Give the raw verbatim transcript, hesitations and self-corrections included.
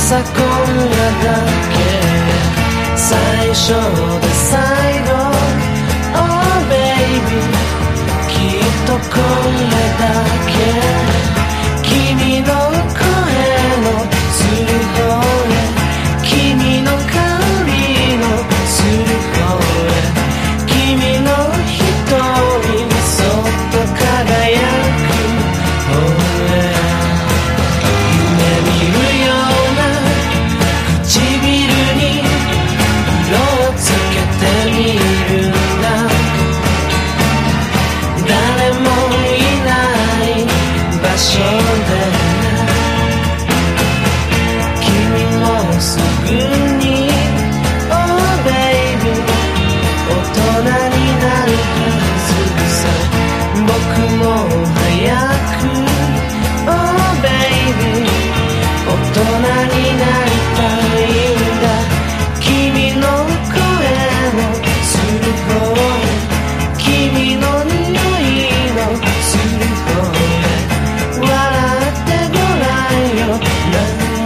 さ今夜だけ最初で最後 Oh baby きっとこれだけ君の声のする方へ君の香りのする方へ君の瞳にそっと輝く方へ夢見るような唇に色をつけてみるんだ誰もいない場所で君もすぐ